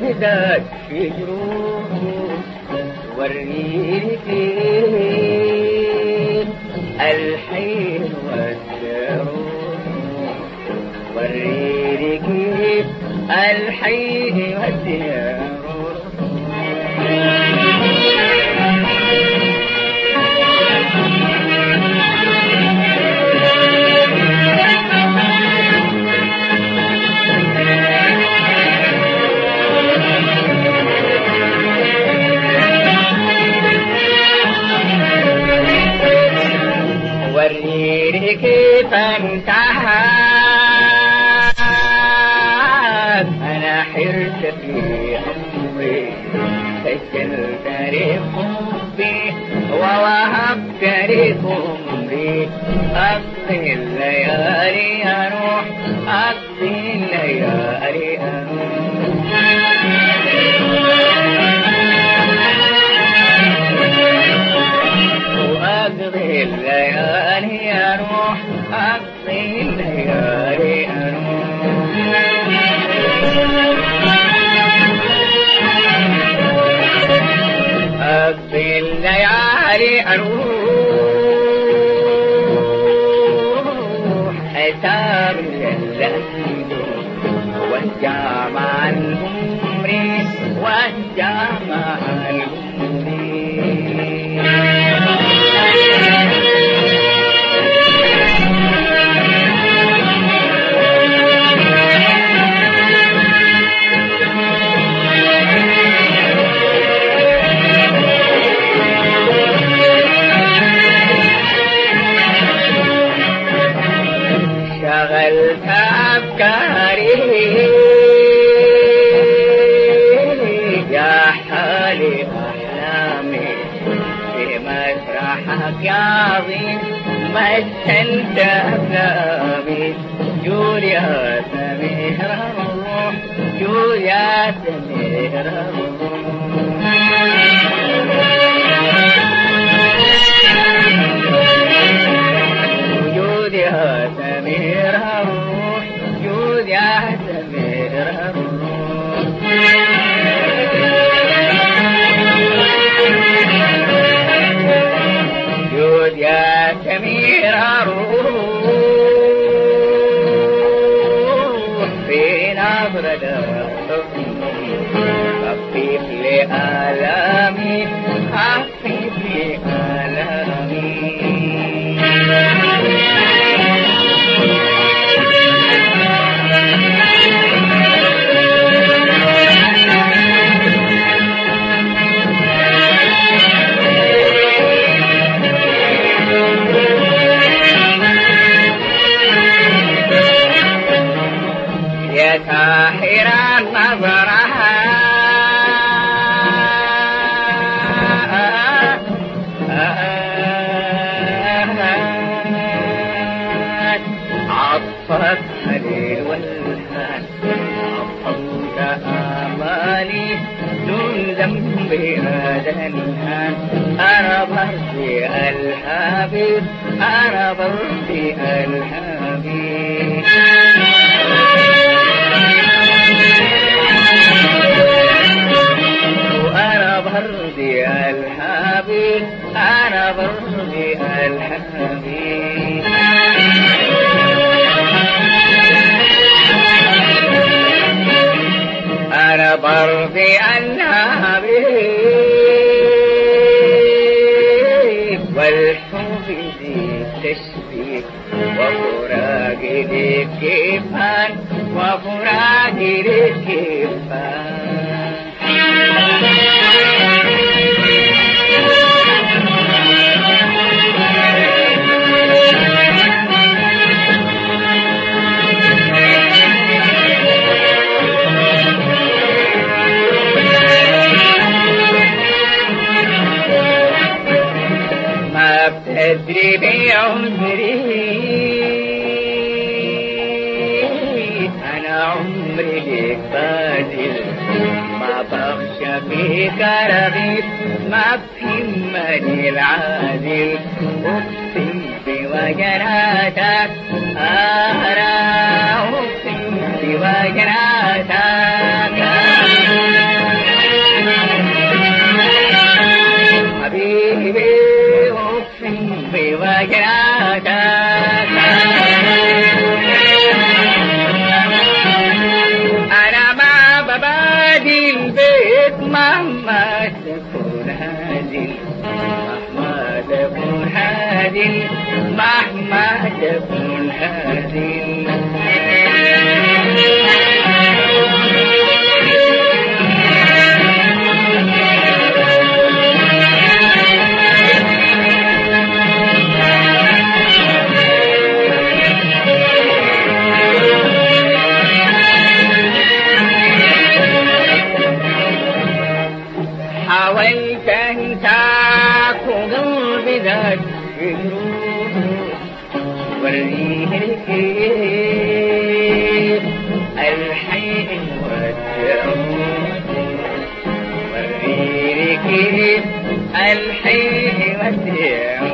وزاد في جروح وريني كيف الحين والسرور وريني كيف الحين والسرور وريني كيف انتهت انا حرت في عمري سجلت لي حبي ووهبت لي عمري اقضي الليالي اروح اقضي الليالي اروح أقضي الليالي أروح أقضي الليالي أروح أقضي الليالي أروح حساب الليل والجامع العمري والجامع العمري شغلت أفكاري يا حالي أحلامي في مسرحك يا عظيم مثلت أفلامي جول يا سمير الروح جول يا سمير الروح يا سمير الروح جود يا سمير الروح جود يا سمير الروح في نظرة خفيف لآلامي خفيف لآلامي يا ساحر نظرها عطفت الليل والهان عطفت آمالي دون ذنب هذا الهان أنا برضي الحبيب أنا برضي الحبيب أنا برضي الحبيب أنا برضي الحبيب أنا برضي الحبيب والحب ذي تشبيه وفراقي ذي كيفان وفراقي ذي كيفان تدري بعمري أنا عمري لك بادل ما بخشى فيك رغيب ما بهمني العادل أقسم بوجناتك أقسم بوجناتك لك مهما تكون هادي مهما تكون هادي مهما تكون هادي حاولت أن تأخذ قلبي ذات وريه الكيف الحي والتعود وريه الكيف الحي والتعود